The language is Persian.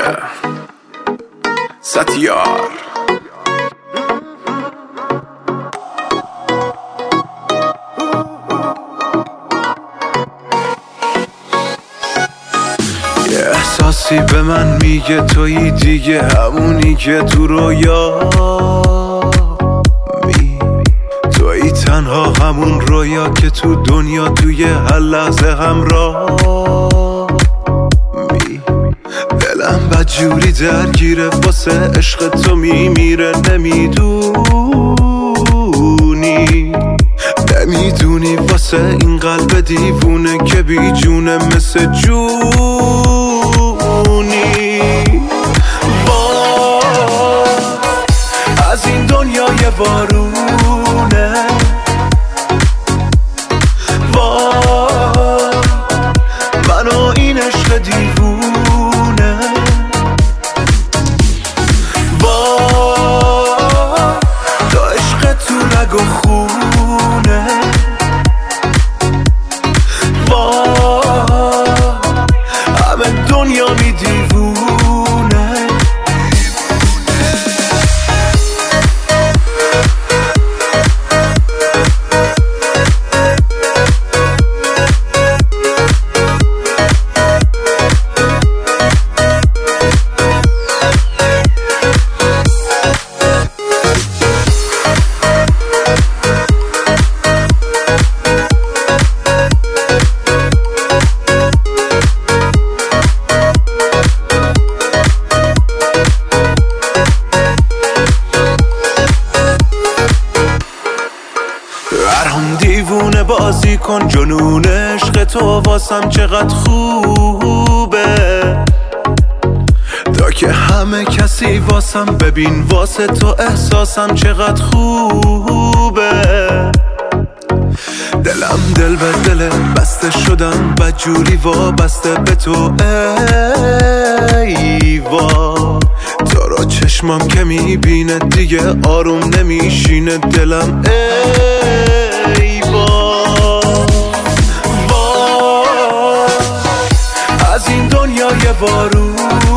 ستیار یه احساسی به من میگه تویی دیگه، همونی که تو رویا تویی، تنها همون رویا که تو دنیا توی هر لحظه همراه می. دلم بدجوری درگیره واسه عشق تو میمیره، نمیدونی واسه این قلب دیوونه که بی جونه مثل جونی. از این دنیای وارونه منو این عشق دیوونه، تا عشق تو رگ و خونه، همه دنیا می دیوونه. برام دیوونه بازی کن، جنون عشق تو واسم چقدر خوبه، تا که همه کسی واسم ببین واسه تو احساسم چقدر خوبه. دلم دل به دل بسته شدم بدجوری وابسته به تو، ای وا تو رو چشمم که میبینه دیگه آروم نمیشینه دلم، ای وا از این دنیای وارونه